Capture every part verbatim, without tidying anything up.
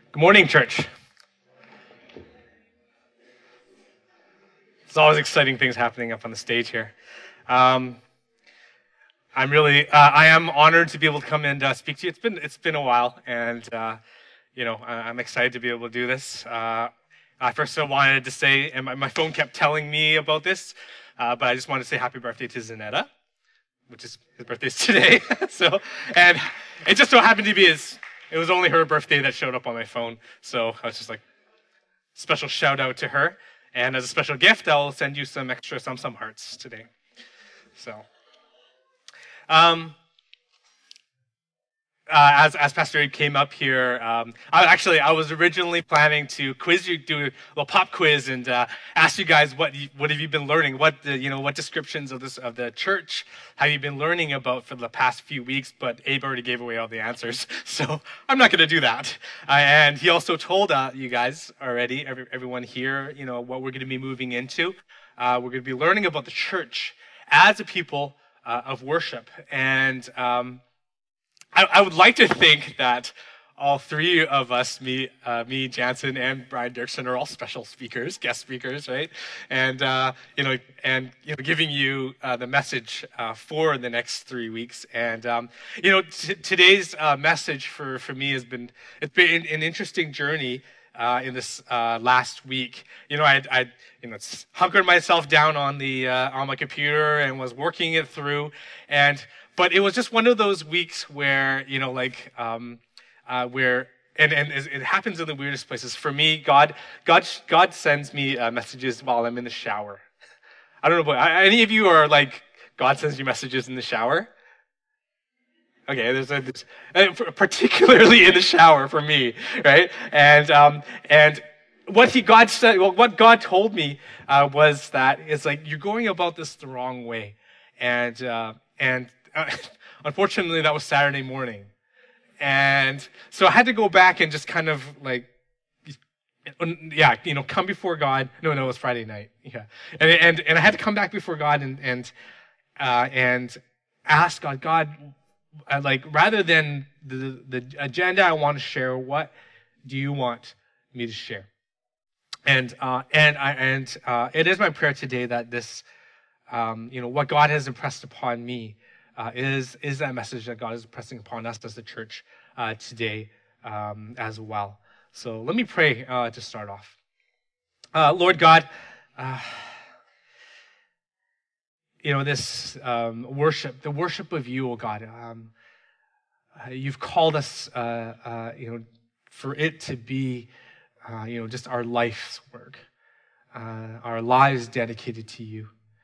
Good morning, church. There's always exciting things happening up on the stage here. Um, I'm really, uh, I am honored to be able to come and uh, speak to you. It's been, it's been a while, and uh, you know, I, I'm excited to be able to do this. Uh, I first wanted to say, and my, my phone kept telling me about this, uh, but I just wanted to say happy birthday to Zanetta, which is his birthday's today. so, and it just so happened to be his. It was only her birthday that showed up on my phone, so I was just like, special shout out to her. And as a special gift, I'll send you some extra Sum Sum hearts today. So, um, uh, as as Pastor Abe came up here, um, I actually I was originally planning to quiz you, do a little pop quiz, and uh, ask you guys what you, what have you been learning, what the, you know what descriptions of this of the church have you been learning about for the past few weeks. But Abe already gave away all the answers, so I'm not going to do that. Uh, and he also told uh, you guys already, every, everyone here, you know what we're going to be moving into. Uh, we're going to be learning about the church as a people uh, of worship, and um, I, I would like to think that all three of us, me, uh, me, Jansen, and Brian Dirksen, are all special speakers, guest speakers, right? And uh, you know, and you know, giving you uh, the message uh, for the next three weeks. And um, you know, t- today's uh, message for for me has been it's been an interesting journey uh, in this uh, last week. You know, I I you know hunkered myself down on the uh, on my computer and was working it through, and but it was just one of those weeks where you know, like. Um, Uh, where and, and it happens in the weirdest places. For me, God, God, God sends me uh, messages while I'm in the shower. I don't know, but any of you are like, God sends you messages in the shower? Okay, there's a there's, particularly in the shower for me, right? And um, and what he God said, well, what God told me uh, was that it's like you're going about this the wrong way, and uh, and uh, unfortunately, that was Saturday morning. And so I had to go back and just kind of like, yeah, you know, come before God. No, no, it was Friday night. Yeah, and and and I had to come back before God and and uh, and ask God, God, uh, like rather than the the agenda I want to share, what do you want me to share? And uh, and I and uh, it is my prayer today that this, um, you know, what God has impressed upon me. Uh, is is that message that God is pressing upon us as the church uh, today um, as well. So let me pray uh, to start off. Uh, Lord God, uh, you know, this um, worship, the worship of you, oh God, um, uh, you've called us, uh, uh, you know, for it to be, uh, you know, just our life's work, uh, our lives dedicated to you.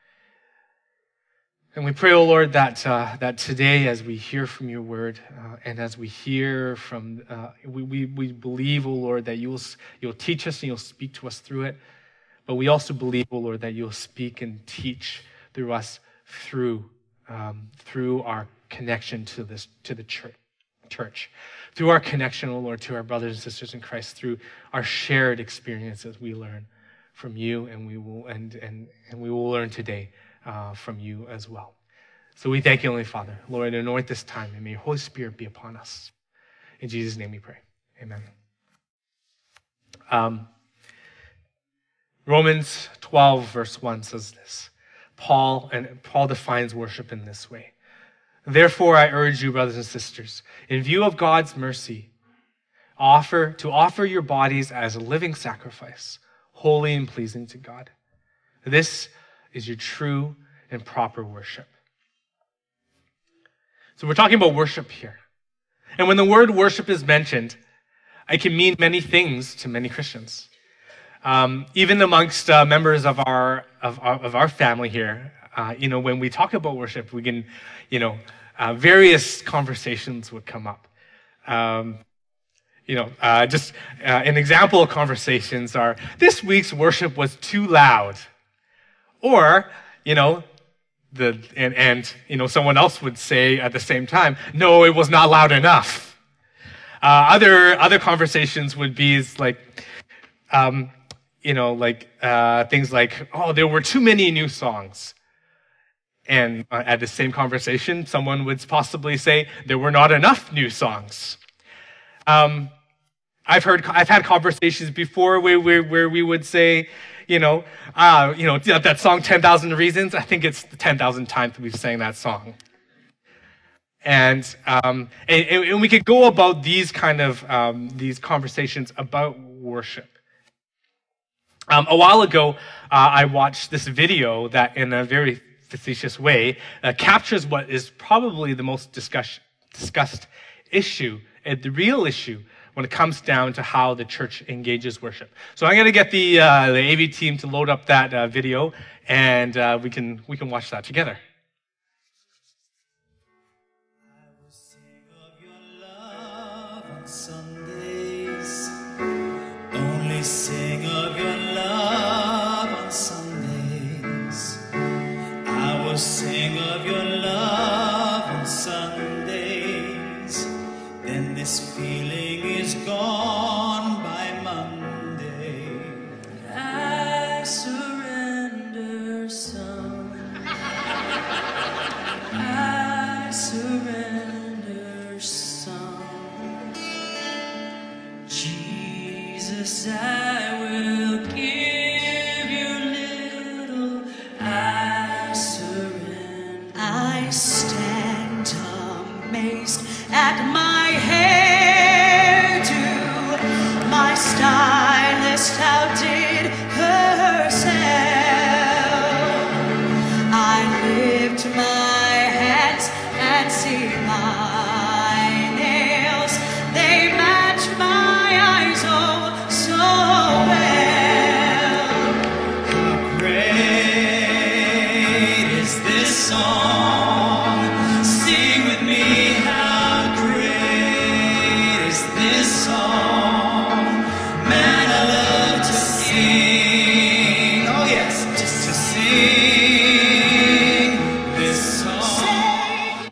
And we pray, oh Lord, that uh, that today, as we hear from your word, uh, and as we hear from, uh, we, we we believe, oh Lord, that you'll you'll teach us and you'll speak to us through it. But we also believe, oh Lord, that you'll speak and teach through us through um, through our connection to this to the church, church, through our connection, oh Lord, to our brothers and sisters in Christ, through our shared experiences we learn from you, and we will and and and we will learn today. Uh, from you as well. So we thank you, Heavenly Father. Lord, anoint this time, and may your Holy Spirit be upon us. In Jesus' name we pray. Amen. Um, Romans twelve, verse one says this. Paul, and Paul defines worship in this way. Therefore, I urge you, brothers and sisters, in view of God's mercy, offer to offer your bodies as a living sacrifice, holy and pleasing to God. This is your true and proper worship. So we're talking about worship here. And when the word worship is mentioned, it can mean many things to many Christians. Um, even amongst uh, members of our of, of our family here, uh, you know, when we talk about worship, we can, you know, uh, various conversations would come up. Um, you know, uh, just uh, an example of conversations are, this week's worship was too loud. Or, you know, the and, and you know, someone else would say at the same time, no, it was not loud enough. Uh, other other conversations would be like, um, you know, like uh, things like, oh, there were too many new songs. And uh, at the same conversation, someone would possibly say there were not enough new songs. Um, I've heard, I've had conversations before where, where, where we would say, you know, uh, you know, that, that song ten thousand Reasons, I think it's the ten thousand times that we've sang that song. And, um, and, and we could go about these kind of, um, these conversations about worship. Um, a while ago, uh, I watched this video that in a very facetious way uh, captures what is probably the most discuss- discussed issue, and the real issue when it comes down to how the church engages worship. So I'm going to get the uh, the A V team to load up that uh, video, and uh, we can we can watch that together. I will sing of your love on Sundays. Only sing of your love on Sundays. I will sing of your love on Sundays. Then this feeling is gone by Monday. I surrender some. I surrender some. Jesus, I will give you little. I surrender. I stand amazed at my hairdo. My stylist outdid herself. I lift my hands and see my nails. They match my eyes oh so well. How great is this song? Sing with me, how great is this song? Man, I love to sing. Oh yes, just to sing this song.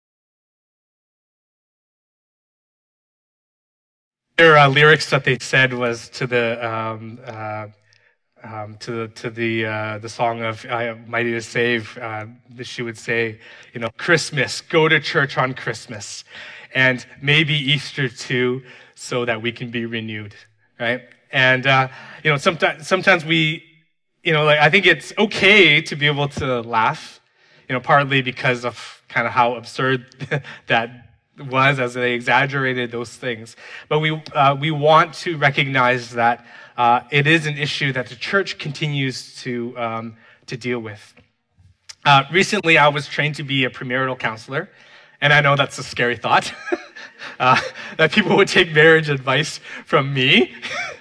Their uh, lyrics that they said was to the um, uh, um, to the to the uh, the song of uh, "Mighty to Save." Uh, she would say, you know, Christmas, go to church on Christmas, and maybe Easter too, so that we can be renewed, right? And uh, you know, sometimes sometimes we, you know, like I think it's okay to be able to laugh, you know, partly because of kind of how absurd that was as they exaggerated those things. But we uh, we want to recognize that uh, it is an issue that the church continues to um, to deal with. Uh, recently, I was trained to be a premarital counselor, and I know that's a scary thought, uh, that people would take marriage advice from me.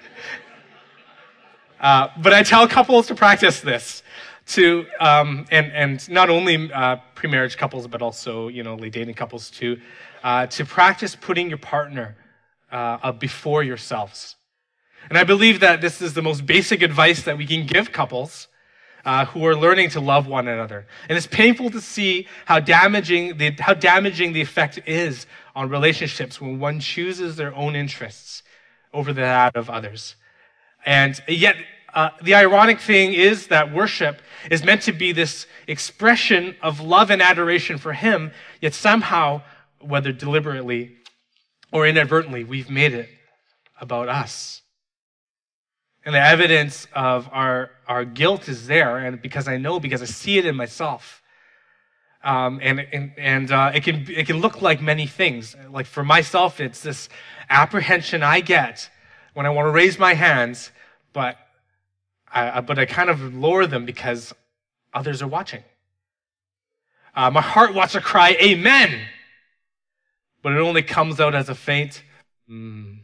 uh, but I tell couples to practice this. To um, and and not only uh, pre-marriage couples, but also you know, late dating couples too, uh, to practice putting your partner uh, before yourselves. And I believe that this is the most basic advice that we can give couples uh, who are learning to love one another. And it's painful to see how damaging the how damaging the effect is on relationships when one chooses their own interests over that of others. And yet. Uh, the ironic thing is that worship is meant to be this expression of love and adoration for Him, yet somehow, whether deliberately or inadvertently, we've made it about us. And the evidence of our, our guilt is there, and because I know, because I see it in myself. Um, and and, and uh, it can it can look like many things. Like for myself, it's this apprehension I get when I want to raise my hands, but I, but I kind of lower them because others are watching. Uh, my heart wants to cry, amen, but it only comes out as a faint, mm.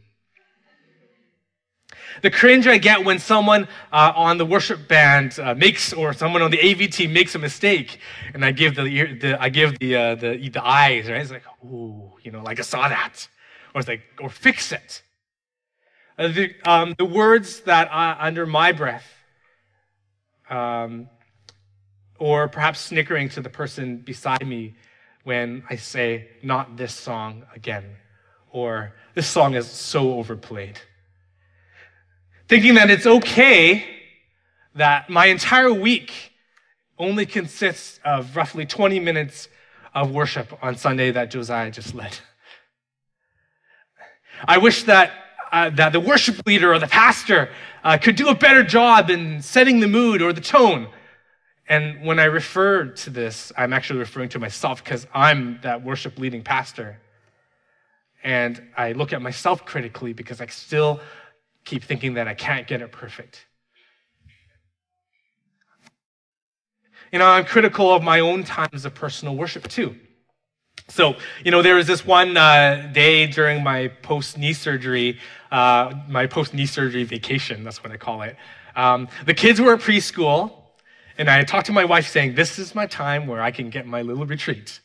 The cringe I get when someone uh, on the worship band uh, makes, or someone on the A V team makes a mistake, and I give the, the I give the, uh, the the eyes, right? It's like, ooh, you know, like I saw that, or it's like, or fix it. Uh, the, um, the words that I, under my breath. Um, or perhaps snickering to the person beside me when I say, not this song again, or this song is so overplayed. Thinking that it's okay that my entire week only consists of roughly twenty minutes of worship on Sunday that Josiah just led. I wish that uh, that the worship leader or the pastor uh, could do a better job in setting the mood or the tone. And when I refer to this, I'm actually referring to myself because I'm that worship leading pastor. And I look at myself critically because I still keep thinking that I can't get it perfect. You know, I'm critical of my own times of personal worship too. So, you know, there was this one uh, day during my post-knee surgery, uh, my post-knee surgery vacation, that's what I call it. Um, the kids were at preschool, and I talked to my wife saying, this is my time where I can get my little retreat.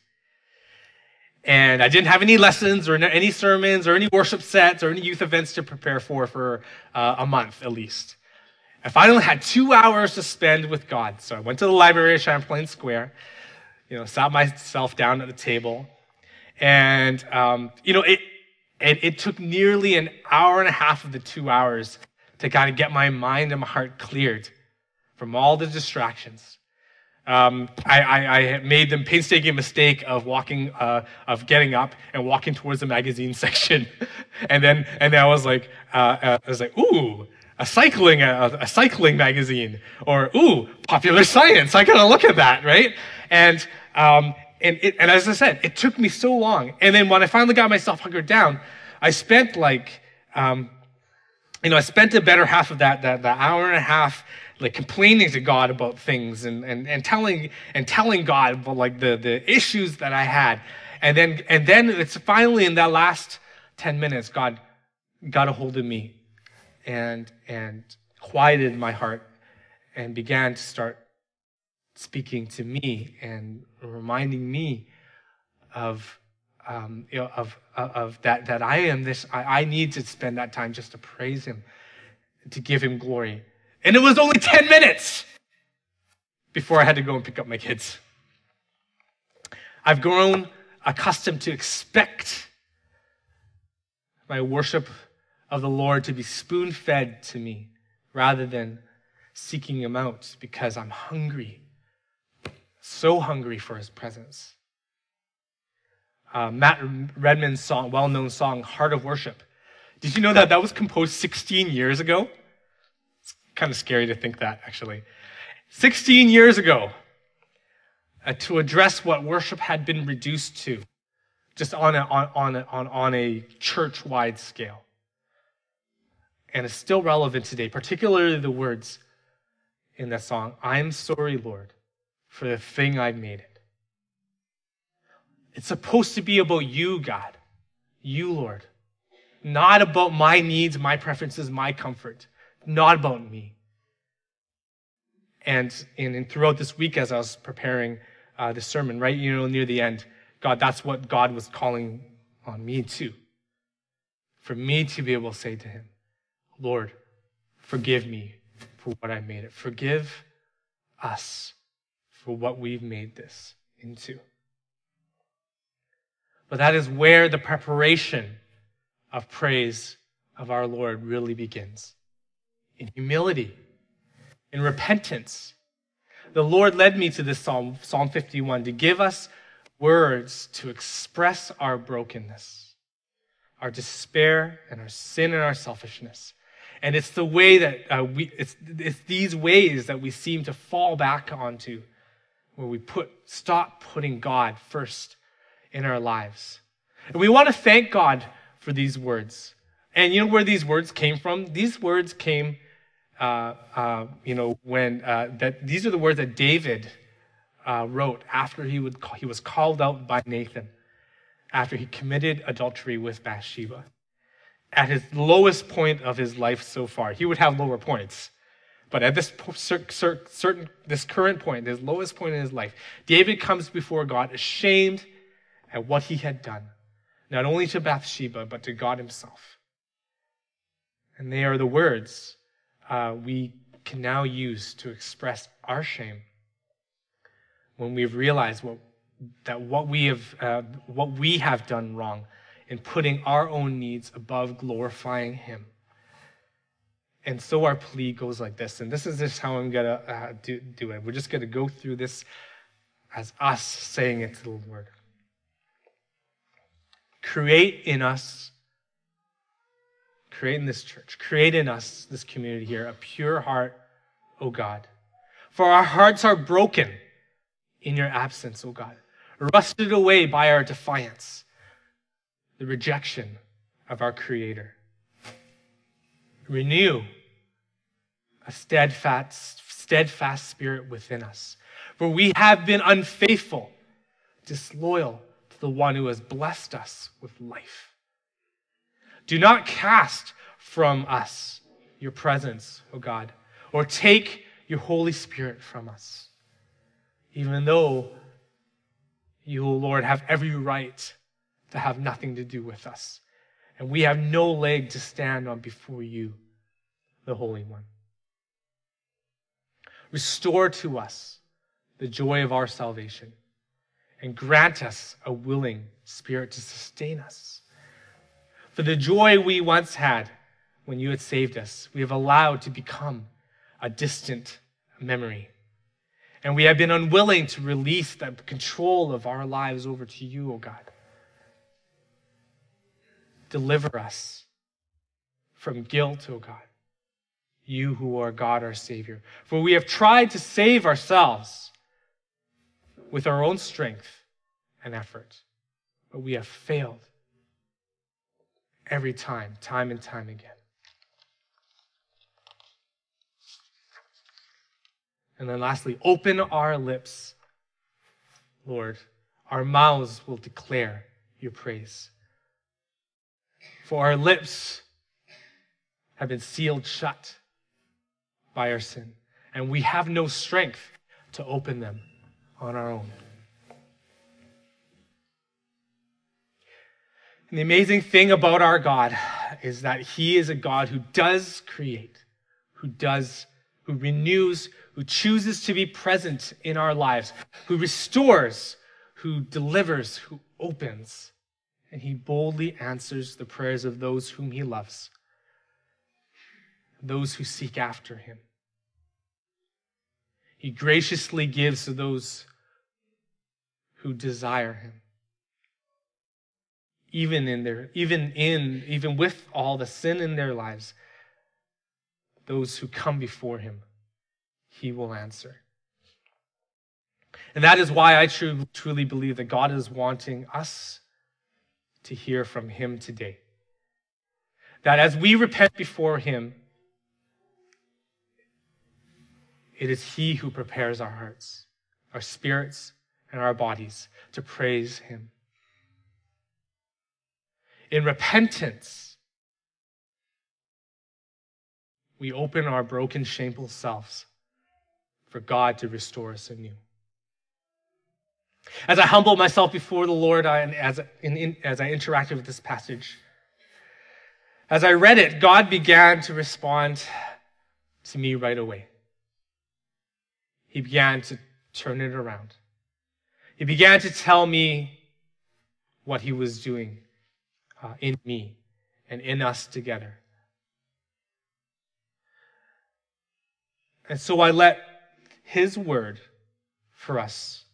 And I didn't have any lessons or any sermons or any worship sets or any youth events to prepare for for uh, a month at least. I finally had two hours to spend with God. So I went to the library at Champlain Square, you know, sat myself down at the table. And, um, you know, it, it it took nearly an hour and a half of the two hours to kind of get my mind and my heart cleared from all the distractions. Um, I, I, I made the painstaking mistake of walking, uh, of getting up and walking towards the magazine section, and then and then I was like, uh, uh, I was like, ooh, a cycling, a, a cycling magazine, or ooh, Popular Science. I gotta look at that, right? And um, and it, and as I said, it took me so long. And then when I finally got myself hunkered down, I spent like, um, you know, I spent the better half of that that the hour and a half, like complaining to God about things and, and, and telling and telling God about like the, the issues that I had. And then and then it's finally in that last ten minutes, God got a hold of me and and quieted my heart and began to start speaking to me and reminding me of um, you know of of that that I am this I, I need to spend that time just to praise him, to give him glory. And it was only ten minutes before I had to go and pick up my kids. I've grown accustomed to expect my worship of the Lord to be spoon-fed to me rather than seeking him out because I'm hungry, so hungry for his presence. Uh, Matt Redman's song, well-known song, Heart of Worship. Did you know that that was composed sixteen years ago? Kind of scary to think that, actually. sixteen years ago, uh, to address what worship had been reduced to, just on a, on, on, a, on, on a church-wide scale. And it's still relevant today, particularly the words in that song, I'm sorry, Lord, for the thing I made it. It's supposed to be about you, God, you, Lord, not about my needs, my preferences, my comfort. Not about me. And, and, and throughout this week, as I was preparing uh, the sermon, right, you know, near the end, God, that's what God was calling on me too. For me to be able to say to him, Lord, forgive me for what I made it. Forgive us for what we've made this into. But that is where the preparation of praise of our Lord really begins. In humility, in repentance. The Lord led me to this psalm, Psalm fifty-one, to give us words to express our brokenness, our despair, and our sin and our selfishness. And it's the way that uh, we, it's, it's these ways that we seem to fall back onto, where we put, stop putting God first in our lives. And we want to thank God for these words. And you know where these words came from? These words came Uh, uh, you know, when uh, that these are the words that David uh, wrote after he would he was called out by Nathan, after he committed adultery with Bathsheba. At his lowest point of his life so far, he would have lower points, but at this certain this current point, his lowest point in his life, David comes before God ashamed at what he had done, not only to Bathsheba but to God Himself. And they are the words Uh, we can now use to express our shame when we've realized what, that what we have uh, what we have done wrong in putting our own needs above glorifying Him. And so our plea goes like this, and this is just how I'm gonna uh, do, do it. We're just gonna go through this as us saying it to the Lord. Create in us, create in this church, create in us, this community here, a pure heart, O God. For our hearts are broken in your absence, O God, rusted away by our defiance, the rejection of our Creator. Renew a steadfast, steadfast spirit within us, for we have been unfaithful, disloyal to the one who has blessed us with life. Do not cast from us your presence, O God, or take your Holy Spirit from us, even though you, O Lord, have every right to have nothing to do with us, and we have no leg to stand on before you, the Holy One. Restore to us the joy of our salvation, and grant us a willing spirit to sustain us. For the joy we once had when you had saved us, we have allowed to become a distant memory. And we have been unwilling to release the control of our lives over to you, O God. Deliver us from guilt, O God, you who are God, our Savior. For we have tried to save ourselves with our own strength and effort, but we have failed every time, time and time again. And then lastly, open our lips, Lord. Our mouths will declare your praise. For our lips have been sealed shut by our sin, and we have no strength to open them on our own. And the amazing thing about our God is that he is a God who does create, who does, who renews, who chooses to be present in our lives, who restores, who delivers, who opens. And he boldly answers the prayers of those whom he loves, those who seek after him. He graciously gives to those who desire him. Even in their, even in, even with all the sin in their lives, those who come before him, he will answer. And that is why I truly, truly believe that God is wanting us to hear from him today. That as we repent before him, it is he who prepares our hearts, our spirits, and our bodies to praise him. In repentance, we open our broken, shameful selves for God to restore us anew. As I humble myself before the Lord, I, and as, in, in, as I interacted with this passage, as I read it, God began to respond to me right away. He began to turn it around. He began to tell me what he was doing uh, in me and in us together. And so I let his word for us,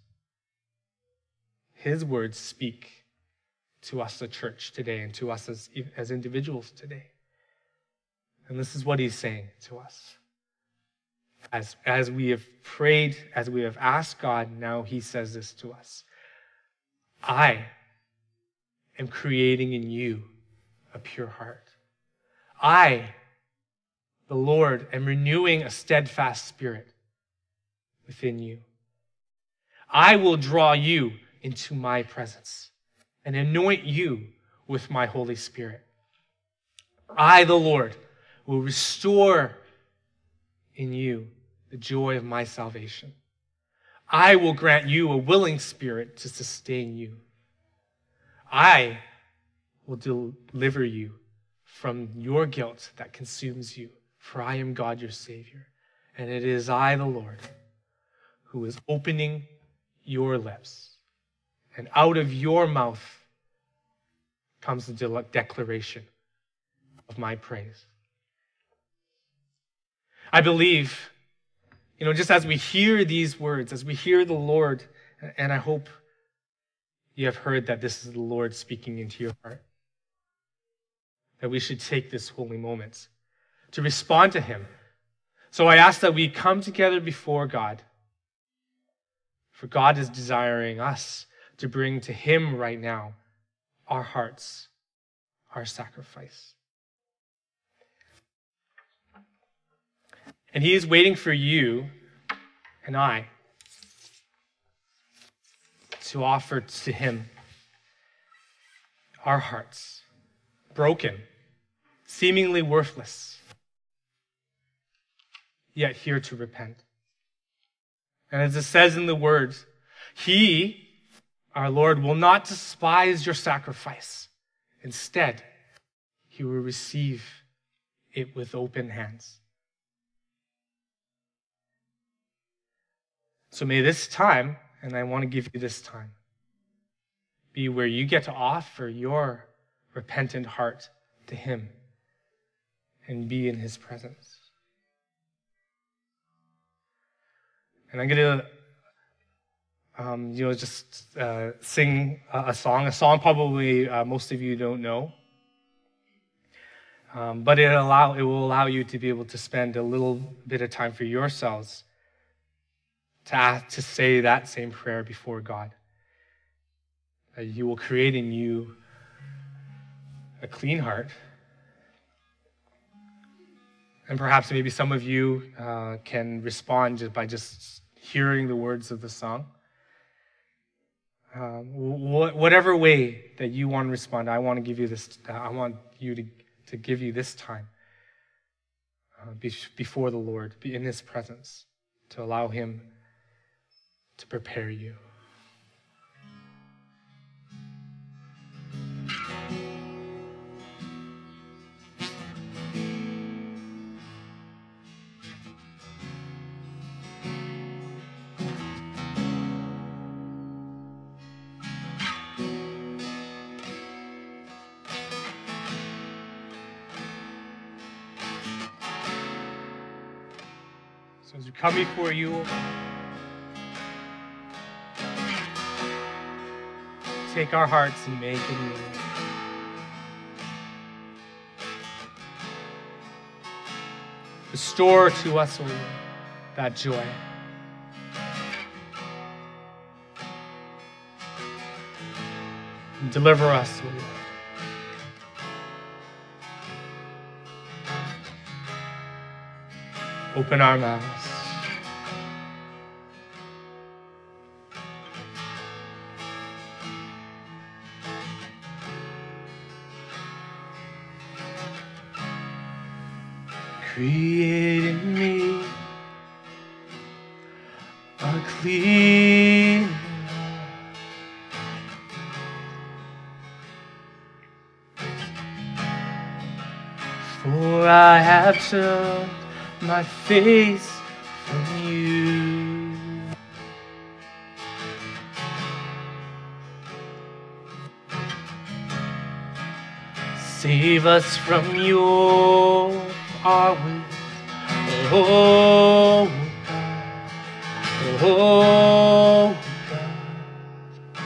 his words speak to us, the church today, and to us as, as individuals today. And this is what he's saying to us. As, as we have prayed, as we have asked God, now he says this to us. I am creating in you a pure heart. I, the Lord, am renewing a steadfast spirit within you. I will draw you into my presence and anoint you with my Holy Spirit. I, the Lord, will restore in you the joy of my salvation. I will grant you a willing spirit to sustain you. I will deliver you from your guilt that consumes you, for I am God your Savior, and it is I, the Lord, who is opening your lips, and out of your mouth comes the de- declaration of my praise. I believe, you know, just as we hear these words, as we hear the Lord, and I hope you have heard that this is the Lord speaking into your heart, that we should take this holy moment to respond to him. So I ask that we come together before God, for God is desiring us to bring to him right now our hearts, our sacrifice. And he is waiting for you and I to offer to him our hearts, broken, seemingly worthless, yet here to repent. And as it says in the words, he, our Lord, will not despise your sacrifice. Instead, he will receive it with open hands. So may this time, and I want to give you this time, be where you get to offer your repentant heart to him and be in his presence. And I'm going to, um, you know, just uh, sing a, a song, a song probably uh, most of you don't know. Um, but it allow it will allow you to be able to spend a little bit of time for yourselves to ask, to say that same prayer before God. That he will create in you a clean heart. And perhaps maybe some of you uh, can respond just by just hearing the words of the song. Um, wh- whatever way that you want to respond, I want to give you this. Uh, I want you to, to give you this time uh, be, before the Lord, be in his presence, to allow him to prepare you. So as we come before you, take our hearts and make it new. Restore to us, O Lord, that joy. And deliver us, O Lord. Open our mouths. Create in me a clean heart. For I have turned my face from you. Save us from your our way. Oh God, oh God,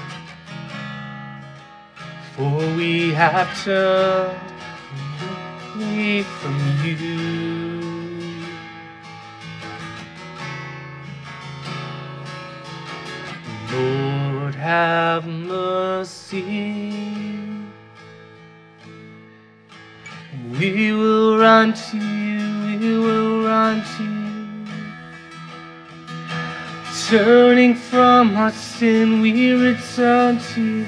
for we have turned away from you. Lord, have mercy. We will run to you, we will run to you. Turning from our sin, we return to you.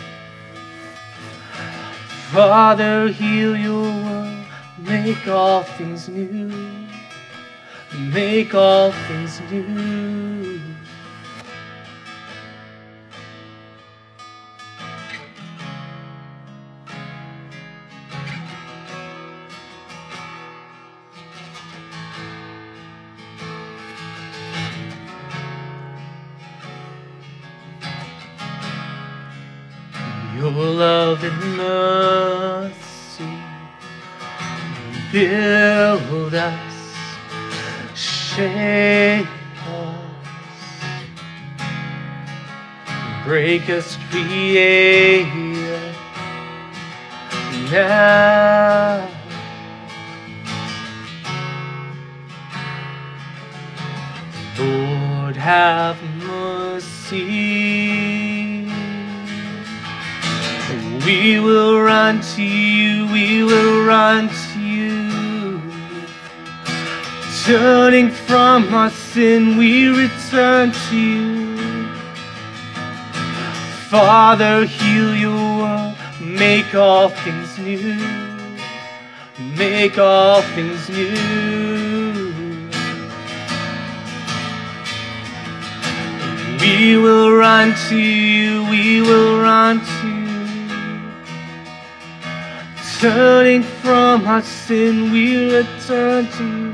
Father, heal your world, make all things new. Make all things new. Your love and mercy build us, shake us, break us, create, now. Lord, have mercy. We will run to you, we will run to you. Turning from our sin, we return to you. Father, heal your world, make all things new. Make all things new. We will run to you, we will run to you. Turning from our sin, we return to you.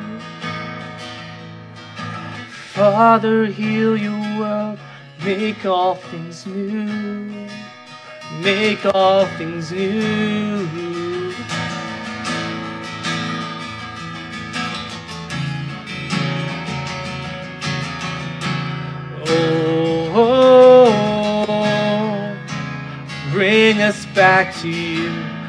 Father, heal your world, make all things new. Make all things new. Oh, bring us back to you.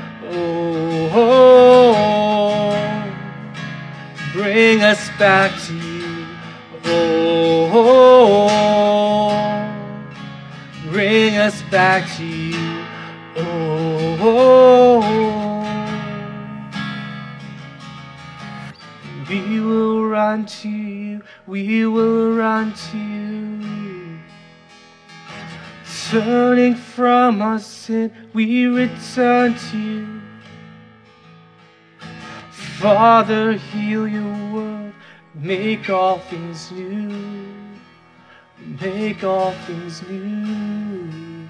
Oh, bring us back to you. Oh, bring us back to you. Oh, we will run to you. We will run to you. Turning from our sin, we return to you. Father, heal your world, make all things new. Make all things new.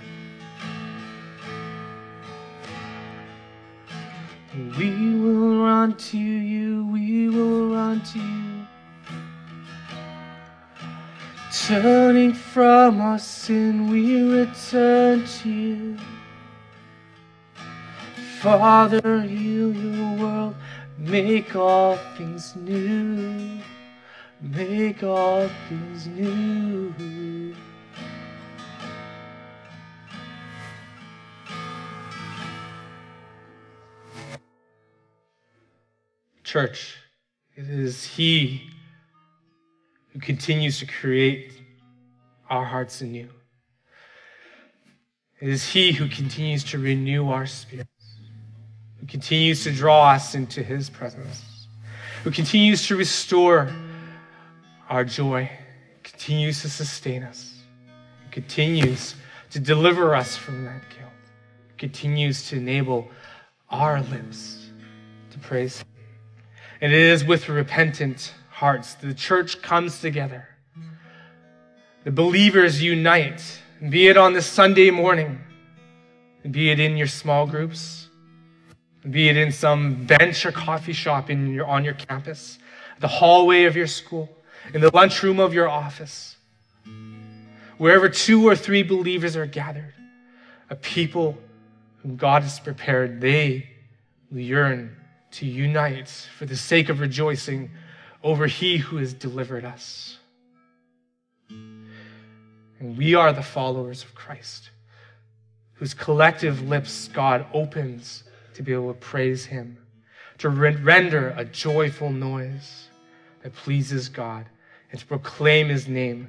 We will run to you, we will run to you. Turning from our sin, we return to you. Father, heal your world, make all things new. Make all things new. Church, it is He who continues to create our hearts anew. It is He who continues to renew our spirits, who continues to draw us into His presence, who continues to restore our joy, continues to sustain us, continues to deliver us from that guilt, continues to enable our lips to praise Him. And it is with repentant hearts the church comes together. The believers unite, be it on this Sunday morning, be it in your small groups, be it in some bench or coffee shop in your, on your campus, the hallway of your school, in the lunchroom of your office. Wherever two or three believers are gathered, a people whom God has prepared, they yearn to unite for the sake of rejoicing over He who has delivered us. And we are the followers of Christ, whose collective lips God opens to be able to praise Him, to render a joyful noise that pleases God, and to proclaim His name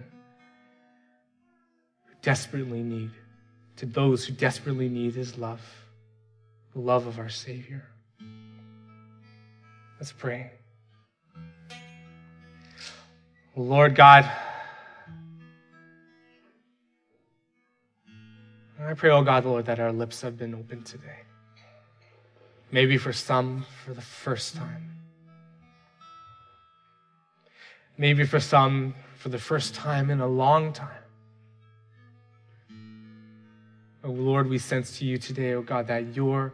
who desperately need, to those who desperately need His love, the love of our Savior. Let's pray. Lord God, I pray, oh God, Lord, that our lips have been opened today. Maybe for some, for the first time. Maybe for some, for the first time in a long time. Oh Lord, we sense to you today, oh God, that your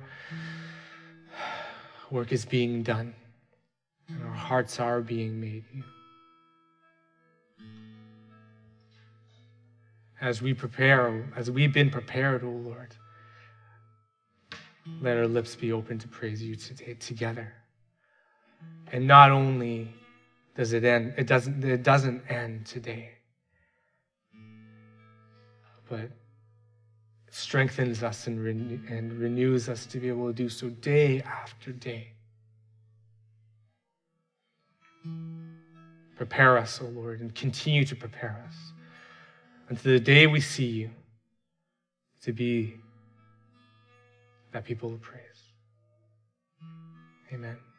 work is being done and our hearts are being made new. As we prepare, as we've been prepared, oh Lord, let our lips be open to praise you today together. And not only does it end, it doesn't, it doesn't end today, but strengthens us and, renew, and renews us to be able to do so day after day. Prepare us, O Lord, and continue to prepare us until the day we see you to be that people of praise. Amen.